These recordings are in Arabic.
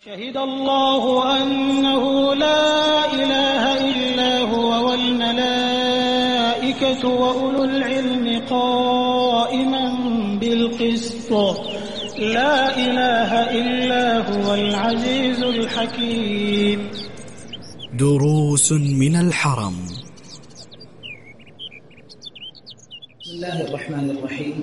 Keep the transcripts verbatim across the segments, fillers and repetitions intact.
شهد الله أنه لا إله إلا هو والملائكة وأولو العلم قائما بالقسط لا إله إلا هو العزيز الحكيم. دروس من الحرم. بسم الله الرحمن الرحيم.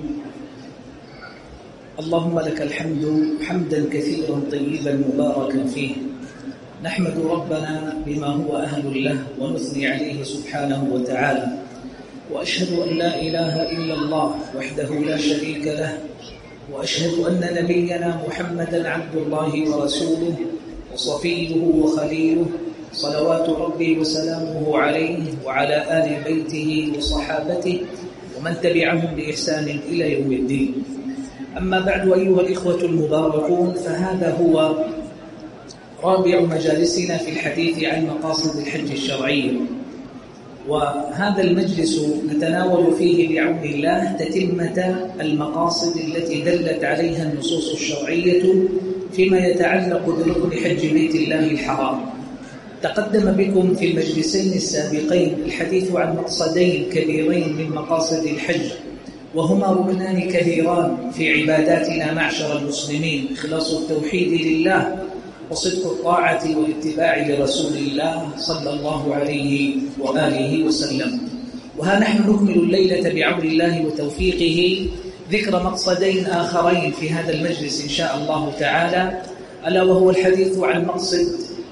اللهم لك الحمد حمدا كثيرا طيبا مباركا فيه، نحمد ربنا بما هو أهل له ونثني عليه سبحانه وتعالى، وأشهد أن لا إله إلا الله وحده لا شريك له، وأشهد أن نبينا محمدا عبد الله ورسوله وصفيه وخليله، صلوات ربي وسلامه عليه وعلى آل بيته وصحابته ومن تبعهم بإحسان إلى يوم الدين. أما بعد، أيها الإخوة المباركون، فهذا هو رابع مجالسنا في الحديث عن مقاصد الحج الشرعية، وهذا المجلس نتناول فيه بعون الله تتمة المقاصد التي دلت عليها النصوص الشرعية فيما يتعلق بركن حج بيت الله الحرام. تقدم بكم في المجلسين السابقين الحديث عن مقصدين كبيرين من مقاصد الحج، وهما ركنان كبيران في عباداتنا معشر المسلمين: إخلاص التوحيد لله وصدق الطاعة والاتباع لرسول الله صلى الله عليه وآله وسلم. وها نحن نكمل الليلة بعون الله وتوفيقه ذكر مقصدين آخرين في هذا المجلس إن شاء الله تعالى، ألا وهو الحديث عن مقصد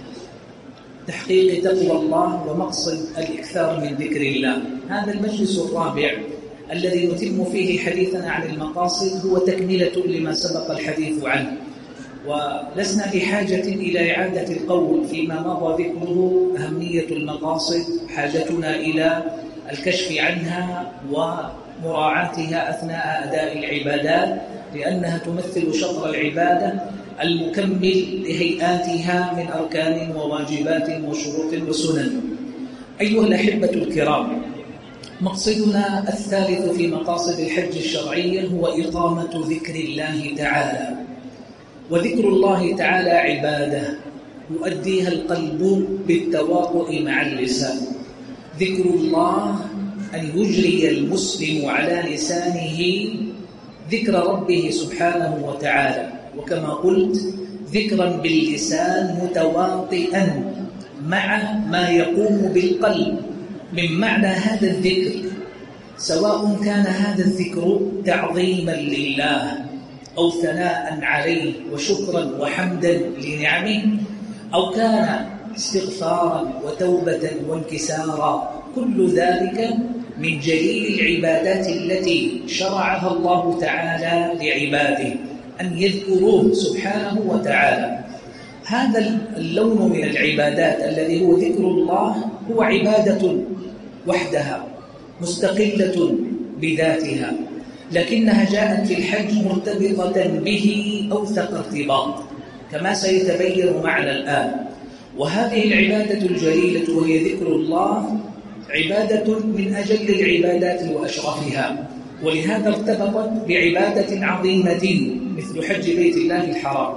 تحقيق تقوى الله ومقصد الإكثار من ذكر الله. هذا المجلس الرابع الذي نتم فيه حديثنا عن المقاصد هو تكملة لما سبق الحديث عنه، ولسنا بحاجة إلى إعادة القول فيما مضى ذكره أهمية المقاصد، حاجتنا إلى الكشف عنها ومراعاتها أثناء أداء العبادات، لأنها تمثل شطر العبادة المكمل لهيئاتها من أركان وواجبات وشروط وسنن. أيها الأحبة الكرام، مقصدنا الثالث في مقاصد الحج الشرعية هو إقامة ذكر الله تعالى. وذكر الله تعالى عبادة يؤديها القلب بالتواطؤ مع اللسان. ذكر الله أن يجري المسلم على لسانه ذكر ربه سبحانه وتعالى، وكما قلت ذكرا باللسان متواطئا مع ما يقوم بالقلب من معنى هذا الذكر، سواء كان هذا الذكر تعظيما لله أو ثناء عليه وشكرا وحمدا لنعمه، أو كان استغفارا وتوبة وانكسارا. كل ذلك من جليل العبادات التي شرعها الله تعالى لعباده أن يذكروه سبحانه وتعالى. هذا اللون من العبادات الذي هو ذكر الله هو عبادة وحدها مستقلة بذاتها، لكنها جاءت في الحج مرتبطة به أوثق ارتباط كما سيتبين معنا الآن. وهذه العبادة الجليلة وهي ذكر الله عبادة من أجل العبادات وأشرفها، ولهذا ارتبطت بعبادة عظيمة مثل حج بيت الله الحرام.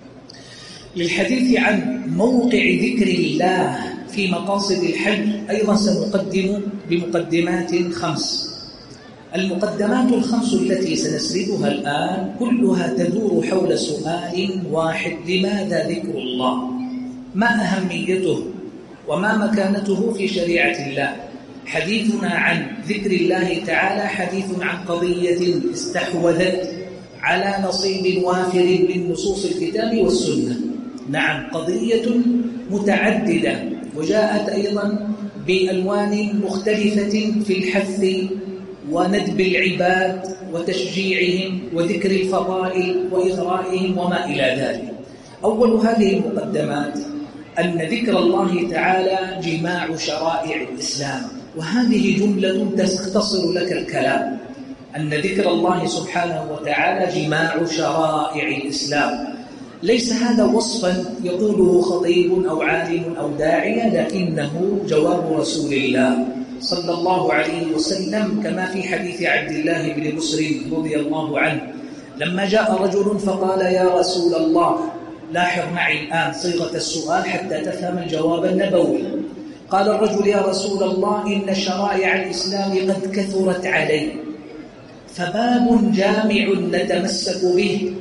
للحديث عن موقع ذكر الله في مقاصد الحج أيضا سنقدم بمقدمات خمس. المقدمات الخمس التي سنسردها الآن كلها تدور حول سؤال واحد: لماذا ذكر الله؟ ما أهميته وما مكانته في شريعة الله؟ حديثنا عن ذكر الله تعالى حديث عن قضية استحوذت على نصيب وافر من نصوص الكتاب والسنة. نعم، قضية متعددة وجاءت أيضا بألوان مختلفة في الحث وندب العباد وتشجيعهم وذكر الفضائل وإغرائهم وما إلى ذلك. أول هذه المقدمات أن ذكر الله تعالى جماع شرائع الإسلام، وهذه جملة تختصر لك الكلام، أن ذكر الله سبحانه وتعالى جماع شرائع الإسلام. ليس هذا وصفا يقوله خطيب أو عالم أو داعية، لكنه جواب رسول الله صلى الله عليه وسلم، كما في حديث عبد الله بن مسلم رضي الله عنه لما جاء رجل فقال: يا رسول الله، لاحظ معي الآن صيغة السؤال حتى تفهم الجواب النبوي. قال الرجل: يا رسول الله، إن شرائع الإسلام قد كثرت علي، فباب جامع نتمسك به،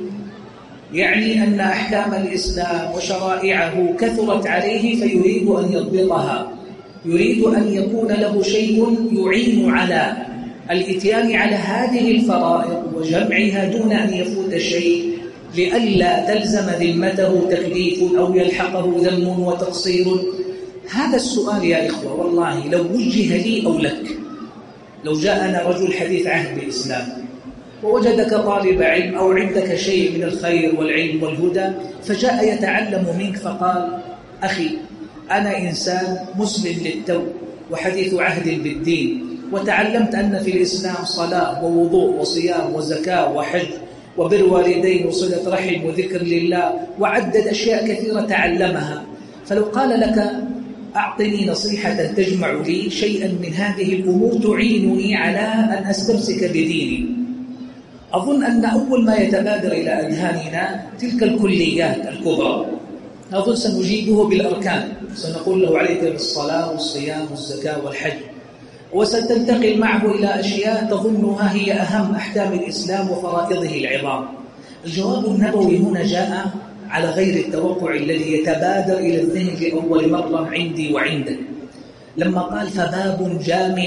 يعني أن أحكام الإسلام وشرائعه كثرت عليه فيريد أن يضبطها، يريد أن يكون له شيء يعين على الإتيان على هذه الفرائض وجمعها دون أن يفوت شيء، لئلا تلزم ذمته تكليف أو يلحقه ذم وتقصير. هذا السؤال يا إخوة والله لو وجه لي أو لك، لو جاءنا رجل حديث عهد بالإسلام ووجدك طالب علم أو عندك شيء من الخير والعلم والهدى، فجاء يتعلم منك فقال: أخي، أنا إنسان مسلم للتو وحديث عهد بالدين، وتعلمت أن في الإسلام صلاة ووضوء وصيام وزكاة وحج وبر والدين وصلة رحم وذكر لله، وعدد أشياء كثيرة تعلمها. فلو قال لك: أعطني نصيحة تجمع لي شيئا من هذه الأمور تعينني على أن أستمسك بديني، أظن أن أول ما يتبادر إلى أذهاننا تلك الكليات الكبرى. أظن سنجيبه بالأركان، سنقول له: عليك بالصلاة والصيام والزكاة والحج، وستنتقل معه إلى أشياء تظنها هي أهم أحكام الإسلام وفرائضه العظام. الجواب النبوي هنا جاء على غير التوقع الذي يتبادر إلى الذهن لأول مرة عندي وعندك، لما قال: فباب جامع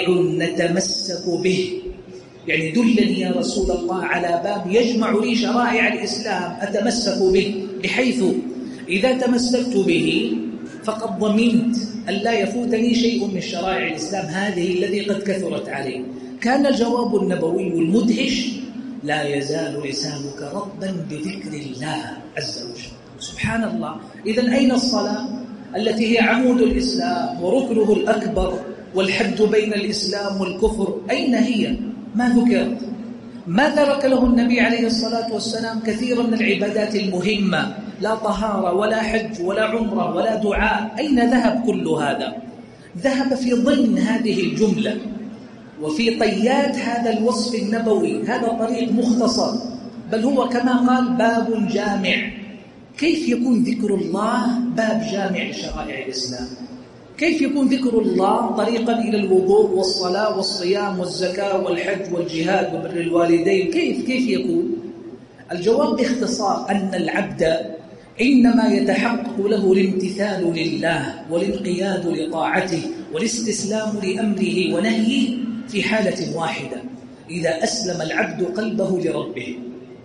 نتمسك به، يعني دلني يا رسول الله على باب يجمع لي شرائع الإسلام أتمسك به، بحيث إذا تمسكت به فقد ضمنت أن لا يفوتني شيء من شرائع الإسلام هذه الذي قد كثرت عليه. كان الجواب النبوي المدهش: لا يزال لسانك رطبا بذكر الله عز وجل. سبحان الله. إذن أين الصلاة التي هي عمود الإسلام وركنه الأكبر والحد بين الإسلام والكفر؟ أين هي؟ ما ذكرت. ما ترك له النبي عليه الصلاة والسلام كثيرا من العبادات المهمة، لا طهارة ولا حج ولا عمرة ولا دعاء. أين ذهب كل هذا؟ ذهب في ضمن هذه الجملة وفي طيات هذا الوصف النبوي. هذا طريق مختصر، بل هو كما قال باب جامع. كيف يكون ذكر الله باب جامع لشرائع الإسلام؟ كيف يكون ذكر الله طريقا إلى الوضوء والصلاة والصيام والزكاة والحج والجهاد وبر الوالدين؟ كيف كيف يكون؟ الجواب باختصار أن العبد إنما يتحقق له الامتثال لله والانقياد لطاعته والاستسلام لأمره ونهيه في حالة واحدة: إذا أسلم العبد قلبه لربه.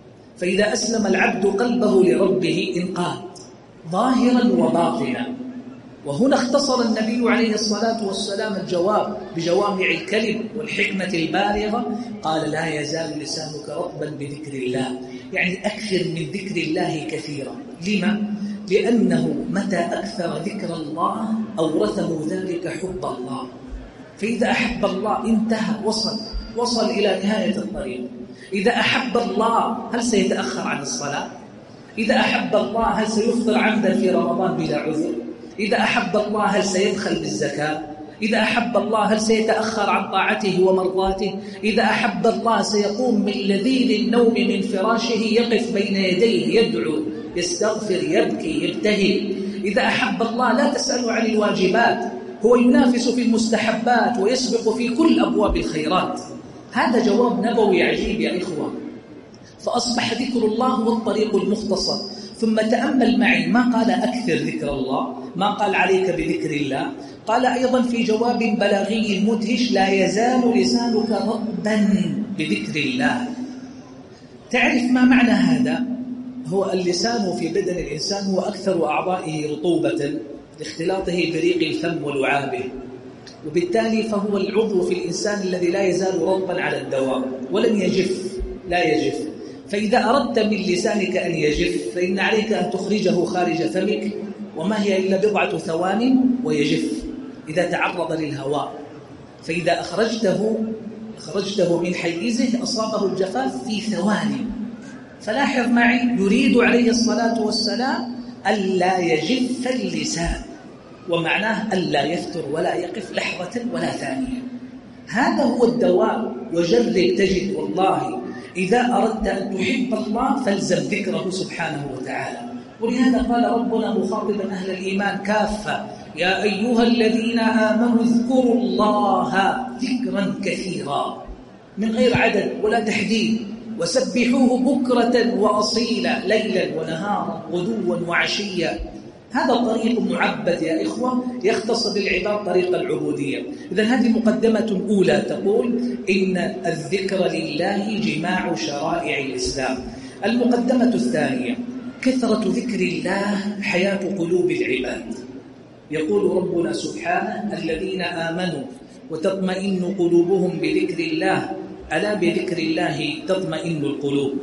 فإذا أسلم العبد قلبه لربه انقاد ظاهرا وباطنا. وهنا اختصر النبي عليه الصلاة والسلام الجواب بجوامع الكلم والحكمة البالغة، قال: لا يزال لسانك رطبا بذكر الله، يعني أكثر من ذكر الله كثيرا. لما؟ لأنه متى أكثر ذكر الله أورثه ذلك حب الله، فإذا أحب الله انتهى، وصل وصل إلى نهاية الطريق. إذا أحب الله هل سيتأخر عن الصلاة؟ إذا أحب الله هل سيفطر عمدا في رمضان بلا عذر؟ إذا أحب الله هل سيبخل بالزكاة؟ إذا أحب الله هل سيتأخر عن طاعته ومرضاته؟ إذا أحب الله سيقوم من لذيذ النوم من فراشه يقف بين يديه يدعو يستغفر يبكي يبتهل. إذا أحب الله لا تسأله عن الواجبات، هو ينافس في المستحبات ويسبق في كل أبواب الخيرات. هذا جواب نبوي عجيب يا إخوة. فأصبح ذكر الله هو الطريق المختصر. ثم تأمل معي ما قال أكثر ذكر الله، ما قال عليك بذكر الله، قال أيضا في جواب بلاغي مدهش: لا يزال لسانك رطبا بذكر الله. تعرف ما معنى هذا؟ هو اللسان في بدن الإنسان هو أكثر أعضائه رطوبة لاختلاطه بريق الفم ولعابه، وبالتالي فهو العضو في الإنسان الذي لا يزال رطبا على الدوام ولن يجف، لا يجف. فإذا أردت من لسانك أن يجف فإن عليك أن تخرجه خارج فمك، وما هي إلا بضعة ثوان ويجف إذا تعرض للهواء. فإذا أخرجته أخرجته من حيزه أصابه الجفاف في ثواني. فلاحظ معي، يريد عليه الصلاة والسلام ألا يجف اللسان، ومعناه ألا يفتر ولا يقف لحظة ولا ثانية. هذا هو الدواء. وجرب تجد والله إذا أردت أن تحب الله فالزم ذكره سبحانه وتعالى، ولهذا قال ربنا مخاطبا أهل الإيمان كافة: يا أيها الذين آمنوا اذكروا الله ذكرا كثيرا، من غير عدد ولا تحديد، وسبحوه بكرة وأصيلا، ليلا ونهارا غدوا وعشيا. هذا الطريق معبد يا إخوة، يختص بالعباد طريق العبودية. إذن هذه مقدمة أولى تقول إن الذكر لله جماع شرائع الإسلام. المقدمة الثانية: كثرة ذكر الله حياة قلوب العباد. يقول ربنا سبحانه: الذين آمنوا وتطمئن قلوبهم بذكر الله، ألا بذكر الله تطمئن القلوب.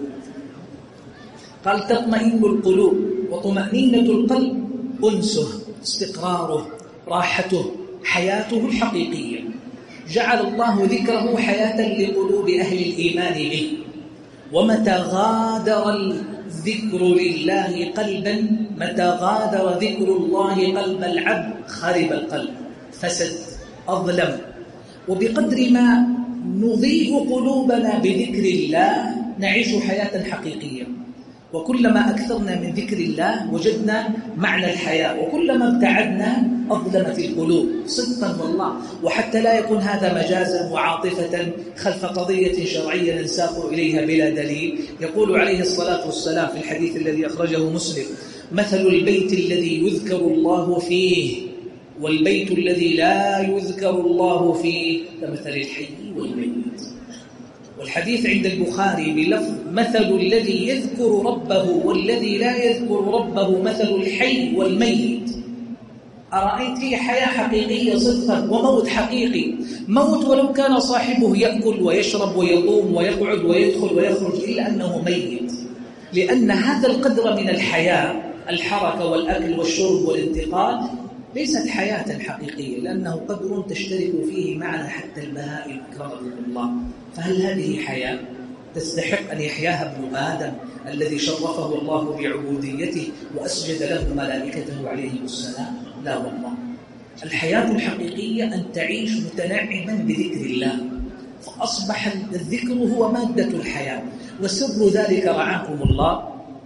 قال تطمئن القلوب، وطمأنينة القلب أنسه، استقراره، راحته، حياته الحقيقية. جعل الله ذكره حياة لقلوب أهل الإيمان به. ومتى غادر الذكر لله قلبا، متى غادر ذكر الله قلب العبد خرب القلب، فسد، أظلم. وبقدر ما نضيء قلوبنا بذكر الله نعيش حياة حقيقية. وكلما أكثرنا من ذكر الله وجدنا معنى الحياة، وكلما ابتعدنا أظلمت القلوب صدقا والله. وحتى لا يكون هذا مجازا وعاطفة خلف قضية شرعية ننساق إليها بلا دليل. يقول عليه الصلاة والسلام في الحديث الذي أخرجه مسلم: مثل البيت الذي يذكر الله فيه والبيت الذي لا يذكر الله فيه كمثل الحي والميت. والحديث عند البخاري بلفظ: مثل الذي يذكر ربه والذي لا يذكر ربه مثل الحي والميت. أرأيت؟ هي حياة حقيقية صدقا، وموت حقيقي. موت ولو كان صاحبه يأكل ويشرب ويقوم ويقعد ويدخل ويخرج، إلا أنه ميت. لأن هذا القدر من الحياة، الحركة والأكل والشرب والانتقال، ليست حياة حقيقية، لأنه قدر تشترك فيه معنا حتى البهائم أكرمكم الله. فهل هذه حياة تستحق أن يحياها ابن آدم الذي شرفه الله بعبوديته وأسجد له ملائكته عليهم السلام؟ لا والله. الحياة الحقيقية أن تعيش متنعما بذكر الله، فأصبح الذكر هو مادة الحياة. وسر ذلك رعاكم الله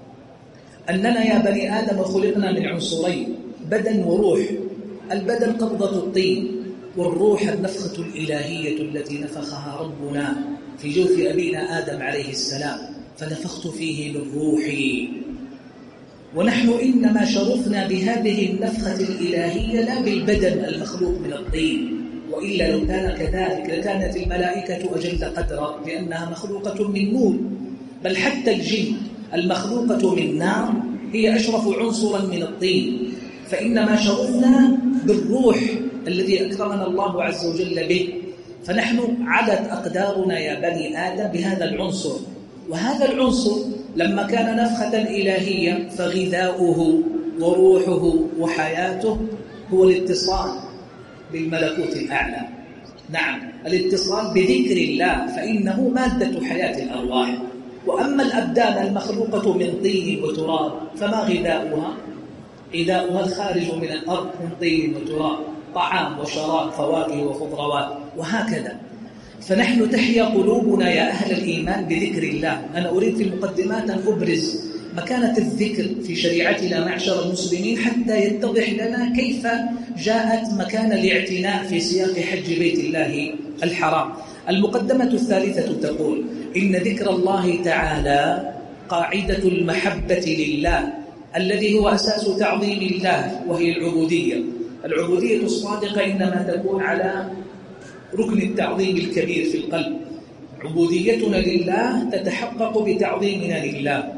أننا يا بني آدم خلقنا من عنصرين: بدن وروح. البدن قبضة الطين، والروح النفخة الإلهية التي نفخها ربنا في جوف أبينا آدم عليه السلام، فنفخت فيه من روحي. ونحن إنما شرفنا بهذه النفخة الإلهية لا بالبدن المخلوق من الطين، وإلا لو كان كذلك لكانت الملائكة أجل قدرا، لأنها مخلوقة من نور. بل حتى الجن المخلوقة من نار هي أشرف عنصرا من الطين. فإنما شرفنا بالروح الذي أكرمنا الله عز وجل به. فنحن علت أقدارنا يا بني آدم بهذا العنصر. وهذا العنصر لما كان نفخة إلهية فغذاؤه وروحه وحياته هو الاتصال بالملكوت الأعلى. نعم، الاتصال بذكر الله، فإنه مادة حياة الأرواح. وأما الأبدان المخلوقة من طين وتراب فما غذاؤها؟ غذاؤها الخارج من الأرض من طين وتراب، طعام وشراب، فواكه وخضروات، وهكذا. فنحن تحيا قلوبنا يا أهل الإيمان بذكر الله. أنا أريد في المقدمات أن أبرز مكانة الذكر في شريعتنا معشر المسلمين حتى يتضح لنا كيف جاءت مكان الاعتناء في سياق حج بيت الله الحرام. المقدمة الثالثة تقول إن ذكر الله تعالى قاعدة المحبة لله الذي هو أساس تعظيم الله، وهي العبودية. العبودية الصادقة إنما تكون على ركن التعظيم الكبير في القلب. عبوديتنا لله تتحقق بتعظيمنا لله،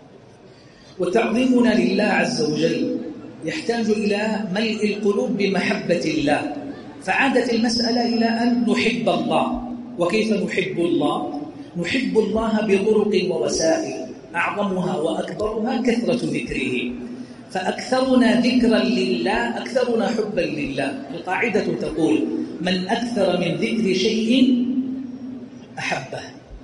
وتعظيمنا لله عز وجل يحتاج إلى ملء القلوب بمحبة الله. فعادت المسألة إلى أن نحب الله. وكيف نحب الله؟ نحب الله بطرق ووسائل، أعظمها وأكبرها كثرة ذكره. فأكثرنا ذكرا لله أكثرنا حبا لله. القاعدة تقول: من أكثر من ذكر شيء أحبه،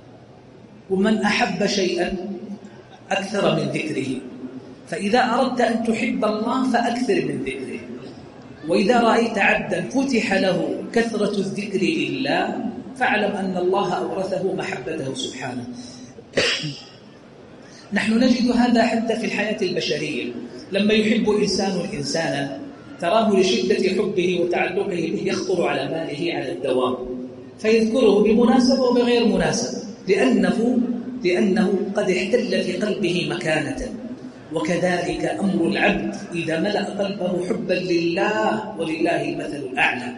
ومن أحب شيئا أكثر من ذكره. فإذا أردت أن تحب الله فأكثر من ذكره. وإذا رأيت عبدا فتح له كثرة الذكر لله فاعلم أن الله أورثه محبته سبحانه. نحن نجد هذا حتى في الحياة البشرية. لما يحب إنسان إنسانا تراه لشدة حبه وتعلقه به يخطر على باله على الدوام، فيذكره بمناسبة وبغير مناسبة، لأنه, لأنه قد احتل في قلبه مكانة. وكذلك أمر العبد إذا ملأ قلبه حبا لله ولله المثل الأعلى.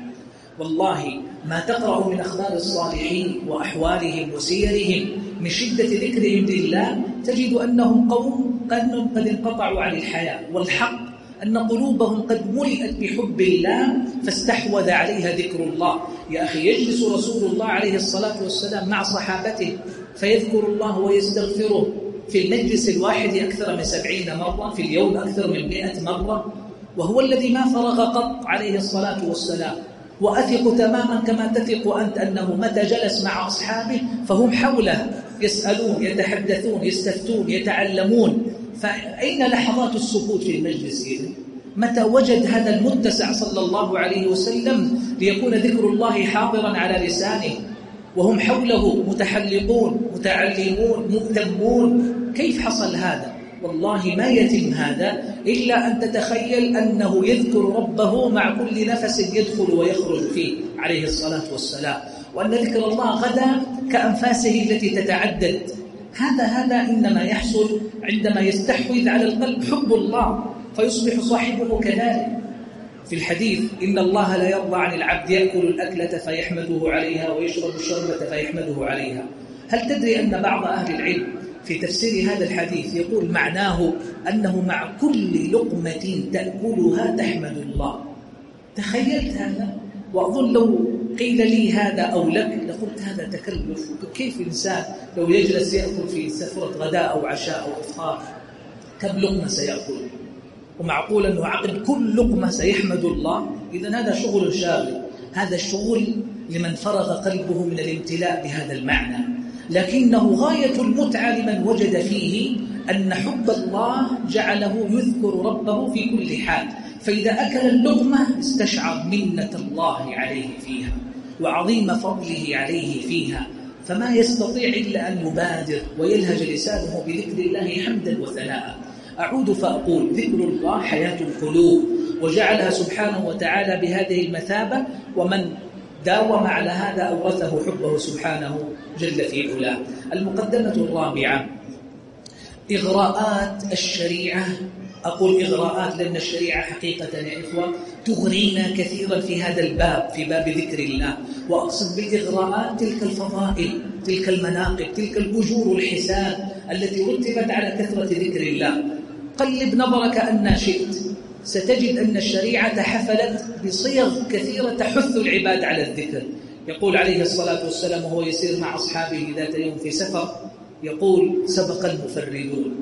والله ما تقرأ من أخبار الصالحين وأحوالهم وسيرهم من شدة ذكرهم لله تجد أنهم قوم قد انقطعوا عن الحياة، والحق أن قلوبهم قد ملئت بحب الله فاستحوذ عليها ذكر الله. يا أخي، يجلس رسول الله عليه الصلاة والسلام مع صحابته فيذكر الله ويستغفره في المجلس الواحد أكثر من سبعين مرة، في اليوم أكثر من مئة مرة، وهو الذي ما فرغ قط عليه الصلاة والسلام. وأثق تماما كما تثق أنت أنه متى جلس مع أصحابه فهم حوله يسألون، يتحدثون، يستفتون، يتعلمون. فأين لحظات السكوت في المجلس إذن؟ متى وجد هذا المتسع صلى الله عليه وسلم ليكون ذكر الله حاضرا على لسانه وهم حوله متحلقون، متعلمون، مهتمون؟ كيف حصل هذا؟ والله ما يتم هذا إلا أن تتخيل أنه يذكر ربه مع كل نفس يدخل ويخرج فيه عليه الصلاة والسلام، وأن ذكر الله غدا كأنفاسه التي تتعدد. هذا هذا إنما يحصل عندما يستحوذ على القلب حب الله فيصبح صاحبه كذلك. في الحديث إن الله لا يرضى عن العبد يأكل الأكلة فيحمده عليها ويشرب الشربة فيحمده عليها. هل تدري أن بعض أهل العلم في تفسير هذا الحديث يقول معناه أنه مع كل لقمة تأكلها تحمد الله؟ تخيلت هذا؟ وأظن لو قيل لي هذا أو لك لقلت هذا تكلف. كيف إنسان لو يجلس يأكل في سفرة غداء أو عشاء أو إفطار كم لقمة سيأكل؟ ومعقول أنه عقد كل لقمة سيحمد الله؟ إذن هذا شغل شاغل، هذا الشغل لمن فرغ قلبه من الامتلاء بهذا المعنى. لكنه غاية المتعة لمن وجد فيه أن حب الله جعله يذكر ربه في كل حال، فإذا أكل اللقمة استشعر منة الله عليه فيها وعظيم فضله عليه فيها، فما يستطيع إلا أن يبادر ويلهج لسانه بذكر الله حمدا وثناء. أعود فأقول ذكر الله حياة القلوب، وجعلها سبحانه وتعالى بهذه المثابة، ومن داوم على هذا أورثه حبه سبحانه جل في علاه. المقدمة الرابعة إغراءات الشريعة. أقول إغراءات لأن الشريعة حقيقة يا إخوة تغرينا كثيرا في هذا الباب، في باب ذكر الله. وأقصد بالإغراءات تلك الفضائل، تلك المناقب، تلك الأجور الحسان التي رتبت على كثرة ذكر الله. قلب نظرك أن شئت ستجد أن الشريعة حفلت بصيغ كثيرة تحث العباد على الذكر. يقول عليه الصلاة والسلام وهو يسير مع أصحابه ذات يوم في سفر، يقول سبق المفردون.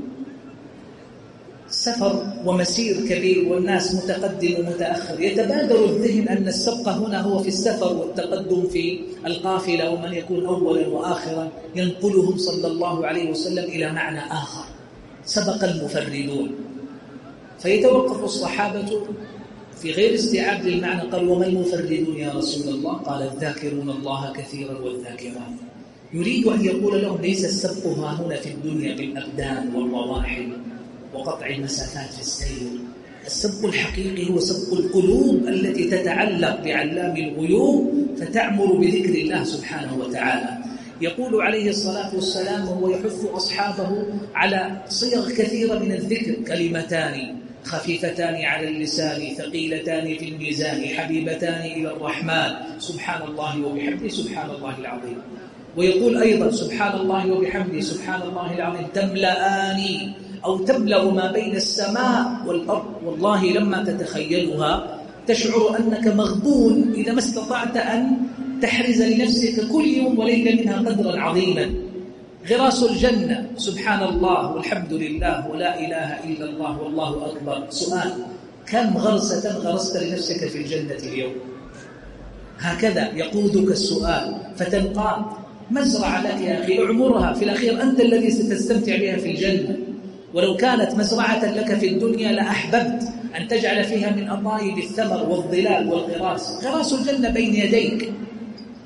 سفر ومسير كبير والناس متقدم ومتأخر، يتبادر الذهن أن السبق هنا هو في السفر والتقدم في القافلة، ومن يكون أولا وآخرا ينقلهم صلى الله عليه وسلم إلى معنى آخر. سبق المفردون. فيتوقف الصحابة في غير استيعاب للمعنى، قال وما المفردون يا رسول الله؟ قال الذاكرون الله كثيرا والذاكرات. يريد أن يقول لهم ليس السبق ها هنا في الدنيا بالأبدان والرواحل وقطع المسافات في السير. السبق الحقيقي هو سبق القلوب التي تتعلق بعلام الغيوب فتعمر بذكر الله سبحانه وتعالى. يقول عليه الصلاة والسلام وهو يحث أصحابه على صيغ كثيرة من الذكر: كلمتان خفيفتان على اللسان ثقيلتان في الميزان حبيبتان إلى الرحمن سبحان الله وبحمده سبحان الله العظيم. ويقول أيضا سبحان الله وبحمده سبحان الله العظيم تملأان أو تملأ ما بين السماء والأرض. والله لما تتخيلها تشعر أنك مغبون إذا ما استطعت أن تحرز لنفسك كل يوم وليلة منها قدرا عظيما. غراس الجنة سبحان الله والحمد لله ولا إله إلا الله والله أكبر. سؤال: كم غرسة غرست لنفسك في الجنة اليوم؟ هكذا يقودك السؤال فتنقاد. مزرعة لك يا أخي اعمرها، في الأخير أنت الذي ستستمتع بها في الجنة. ولو كانت مزرعة لك في الدنيا لأحببت أن تجعل فيها من أطايب الثمر والظلال والغراس. غراس الجنة بين يديك.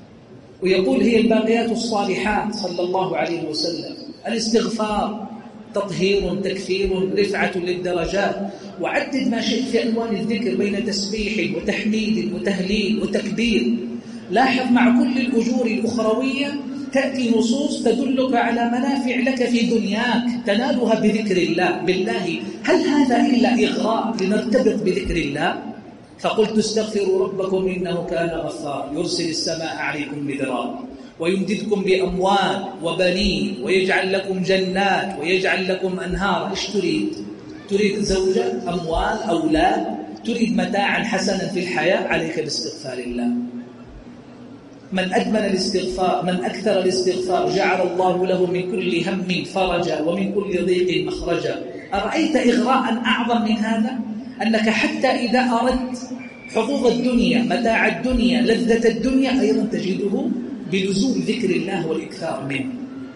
ويقول هي الباقيات الصالحات صلى الله عليه وسلم: الاستغفار تطهير، تكفير، رفعة للدرجات، وعدد ما شئت في ألوان الذكر بين تسبيح وتحميد وتهليل وتكبير. لاحظ مع كل الأجور الأخروية تأتي نصوص تدلك على منافع لك في دنياك تنالها بذكر الله. بالله هل هذا إلا إغراء لنرتبط بذكر الله؟ فقلت استغفروا ربكم إنه كان غفارا يرسل السماء عليكم مدرارا ويمددكم بأموال وبنين ويجعل لكم جنات ويجعل لكم أنهار. إيش تريد؟ تريد زوجة، أموال، أولاد، تريد متاعا حسنا في الحياة؟ عليك باستغفار الله. من أدمن الاستغفار، من أكثر الاستغفار جعل الله له من كل هم فرجا ومن كل ضيق مخرجا. أرأيت إغراء أعظم من هذا؟ أنك حتى إذا أردت حظوظ الدنيا، متاع الدنيا، لذة الدنيا، أيضا تجده بلزوم ذكر الله والإكثار منه.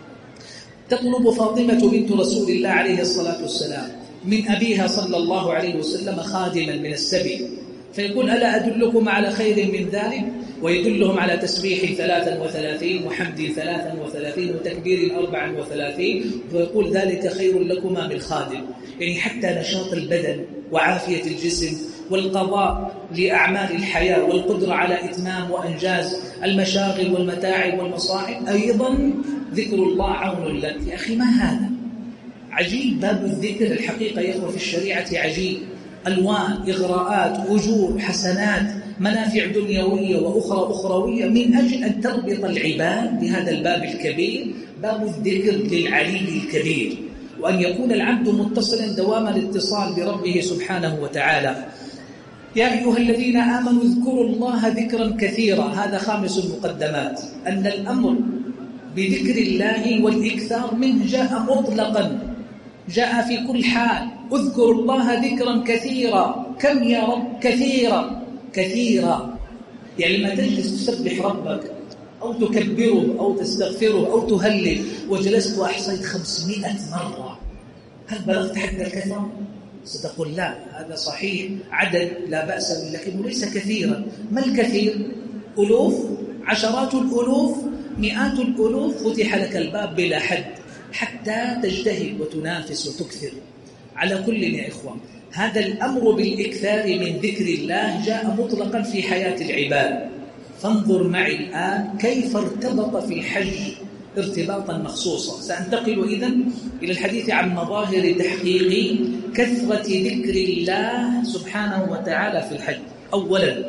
تطلب فاطمة بنت رسول الله عليه الصلاة والسلام من أبيها صلى الله عليه وسلم خادما من السبي، فيقول ألا أدلكم على خير من ذلك؟ ويدلهم على تسبيح ثلاثا وثلاثين وحمد ثلاثا وثلاثين وتكبير أربعا وثلاثين، ويقول ذلك خير لكما من خادم. يعني حتى نشاط البدن وعافية الجسم والقضاء لأعمال الحياة والقدرة على إتمام وأنجاز المشاغل والمتاعب والمصاعب، أيضا ذكر الله عون لك. يا أخي ما هذا؟ عجيب باب الذكر الحقيقة يا أخوة في الشريعة عجيب. ألوان، إغراءات، أجور، حسنات، منافع دنيوية وأخرى أخروية، من أجل أن تربط العباد بهذا الباب الكبير، باب الذكر للعلي الكبير، وأن يكون العبد متصلا دوام الاتصال بربه سبحانه وتعالى. يا أيها الذين آمنوا اذكروا الله ذكرا كثيرا. هذا خامس المقدمات، أن الأمر بذكر الله والإكثار منه جاء مطلقا، جاء في كل حال. اذكروا الله ذكرا كثيرا. كم يا رب؟ كثيرا كثيرا. يعني لما تجلس تسبح ربك أو تكبره أو تستغفره أو تهلل، وجلست وأحصيت خمسمائة مرة، هل بلغت حد الكثرة؟ ستقول لا، هذا صحيح عدد لا بأس به، لكنه ليس كثيرا. ما الكثير؟ ألوف، عشرات الألوف، مئات الألوف. فتح لك الباب بلا حد حتى تجتهد وتنافس وتكثر. على كل يا إخوان، هذا الأمر بالإكثار من ذكر الله جاء مطلقا في حياة العباد. فانظر معي الآن كيف ارتبط في الحج ارتباطا مخصوصا. سأنتقل إذن إلى الحديث عن مظاهر تحقيق كثرة ذكر الله سبحانه وتعالى في الحج. أولا،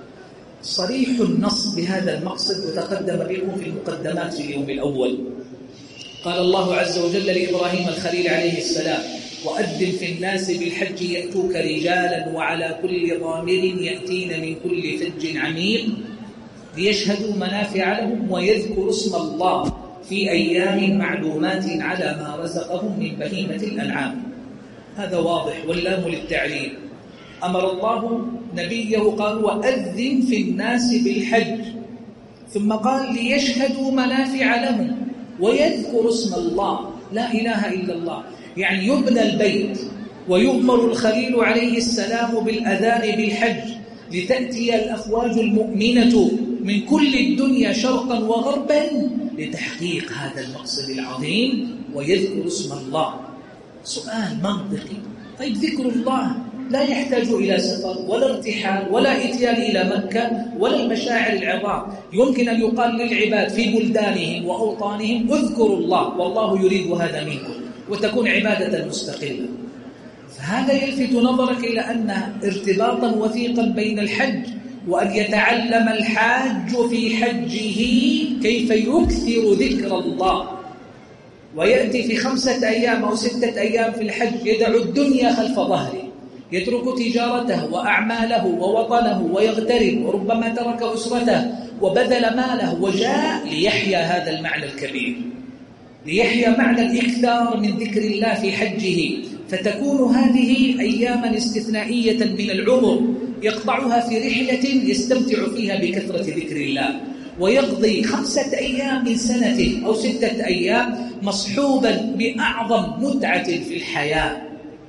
صريح النص بهذا المقصد وتقدم بكم في المقدمات في اليوم الأول. قال الله عز وجل لإبراهيم الخليل عليه السلام: وأذن في الناس بالحج يأتوك رجالا وعلى كل ضامر يأتين من كل فج عميق ليشهدوا منافع لهم ويذكروا اسم الله في أيام معلومات على ما رزقهم من بهيمة الأنعام. هذا واضح، واللام للتعليل. أمر الله نبيه قال: وأذن في الناس بالحج، ثم قال: ليشهدوا منافع لهم ويذكروا اسم الله. لا إله إلا الله. يعني يبنى البيت ويؤمر الخليل عليه السلام بالأذان بالحج لتأتي الأفواج المؤمنة من كل الدنيا شرقا وغربا لتحقيق هذا المقصد العظيم ويذكر اسم الله. سؤال منطقي، طيب ذكر الله لا يحتاج إلى سفر ولا ارتحال ولا إتيان إلى مكة ولا المشاعر العظام. يمكن أن يقال للعباد في بلدانهم وأوطانهم: اذكروا الله والله يريد هذا منكم، وتكون عبادة مستقلة. فهذا يلفت نظرك إلى أن ارتباطا وثيقا بين الحج وأن يتعلم الحاج في حجه كيف يكثر ذكر الله، ويأتي في خمسة أيام أو ستة أيام في الحج يدع الدنيا خلف ظهره، يترك تجارته وأعماله ووطنه ويغترب، وربما ترك أسرته وبذل ماله وجاء ليحيا هذا المعنى الكبير، ليحيا معنى الإكثار من ذكر الله في حجه. فتكون هذه أياما استثنائية من العمر يقطعها في رحلة يستمتع فيها بكثرة ذكر الله، ويقضي خمسة أيام من سنة أو ستة أيام مصحوبا بأعظم متعة في الحياة،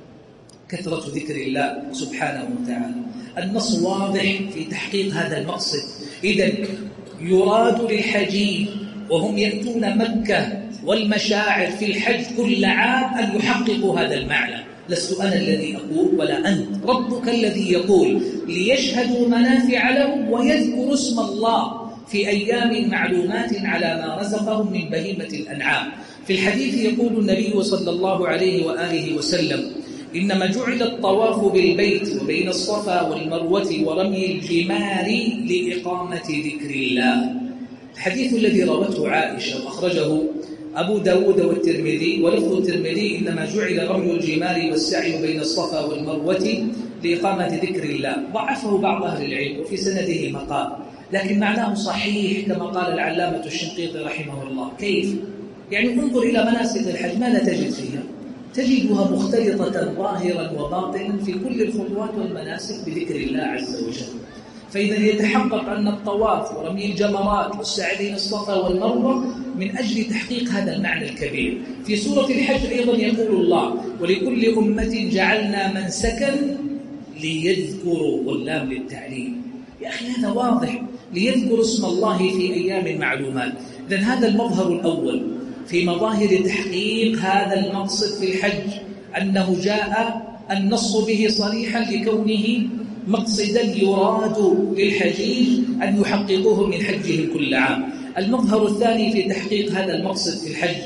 كثرة ذكر الله سبحانه وتعالى. النص واضح في تحقيق هذا المقصد. إذن يراد للحجيج وهم يأتون مكة والمشاعر في الحج كل عام أن يحققوا هذا المعنى. لست أنا الذي أقول ولا أنت، ربك الذي يقول ليشهدوا منافع لهم ويذكروا اسم الله في أيام معلومات على ما رزقهم من بهيمة الأنعام. في الحديث يقول النبي صلى الله عليه وآله وسلم: إنما جعل الطواف بالبيت وبين الصفا والمروة ورمي الجمار لإقامة ذكر الله. الحديث الذي روته عائشة وأخرجه أبو داود والترمذي، ولفظ الترمذي: إنما جعل رمي الجمار والسعي بين الصفا والمروة لإقامة ذكر الله. ضعفه بعض أهل العلم وفي سنده مقال، لكن معناه صحيح كما قال العلامة الشنقيطي رحمه الله. كيف؟ يعني انظر إلى مناسك الحج، ماذا تجد فيها؟ تجدها مختلطة ظاهرا وباطنا في كل الخطوات والمناسك بذكر الله عز وجل. فإذا يتحقق أن الطواف ورمي الجمرات والسعي بين الصفا والمروة من أجل تحقيق هذا المعنى الكبير. في سورة الحج أيضا يقول الله: ولكل أمة جعلنا منسكا ليذكروا، واللام للتعليم. يا أخي هذا واضح، ليذكروا اسم الله في أيام معلومات. إذن هذا المظهر الأول في مظاهر تحقيق هذا المقصد في الحج، أنه جاء النص به صريحا لكونه مقصدا يراد للحجيج أن يحققوه من حجهم كل عام. المظهر الثاني في تحقيق هذا المقصد في الحج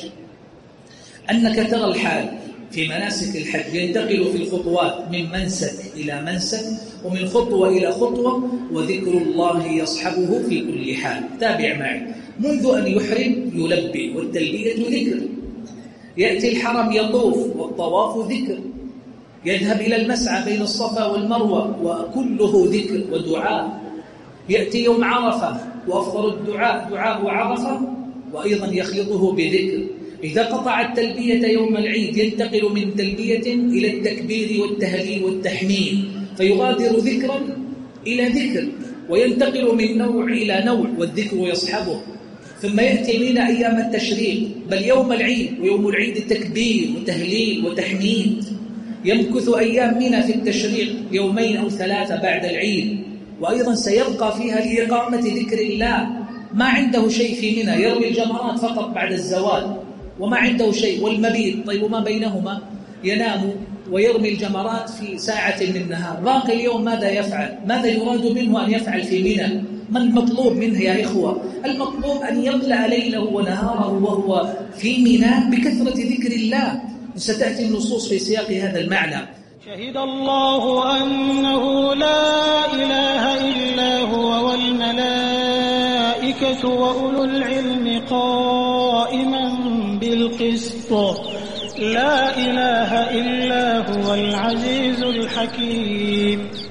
أنك ترى الحال في مناسك الحج ينتقل في الخطوات من منسك إلى منسك ومن خطوة إلى خطوة، وذكر الله يصحبه في كل حال. تابع معي: منذ أن يحرم يلبي، والتلبية ذكر. يأتي الحرم يطوف، والطواف ذكر. يذهب إلى المسعى بين الصفا والمروة، وكله ذكر ودعاء. يأتي يوم عرفة، وأفضل الدعاء دعاء عرفة، وأيضا يخلطه بذكر. إذا قطع التلبية يوم العيد ينتقل من تلبية إلى التكبير والتهليل والتحميد، فيغادر ذكرا إلى ذكر، وينتقل من نوع إلى نوع، والذكر يصحبه. ثم يأتي من أيام التشريق، بل يوم العيد ويوم العيد تكبير وتهليل وتحميد. يمكث أيام منى في التشريق يومين أو ثلاثة بعد العيد، وأيضا سيبقى فيها لإقامة ذكر الله. ما عنده شيء في منى، يرمي الجمرات فقط بعد الزوال وما عنده شيء، والمبيت طيب وما بينهما ينام ويرمي الجمرات في ساعة من النهار. باقي اليوم ماذا يفعل؟ ماذا يراد منه أن يفعل في منى؟ ما المطلوب منه يا إخوة؟ المطلوب أن يملأ ليله ونهاره وهو في منى بكثرة ذكر الله. وستأتي النصوص في سياق هذا المعنى. شهد الله أنه لا إله إلا هو والملائكة وأولو العلم قائما بالقسط لا إله إلا هو العزيز الحكيم.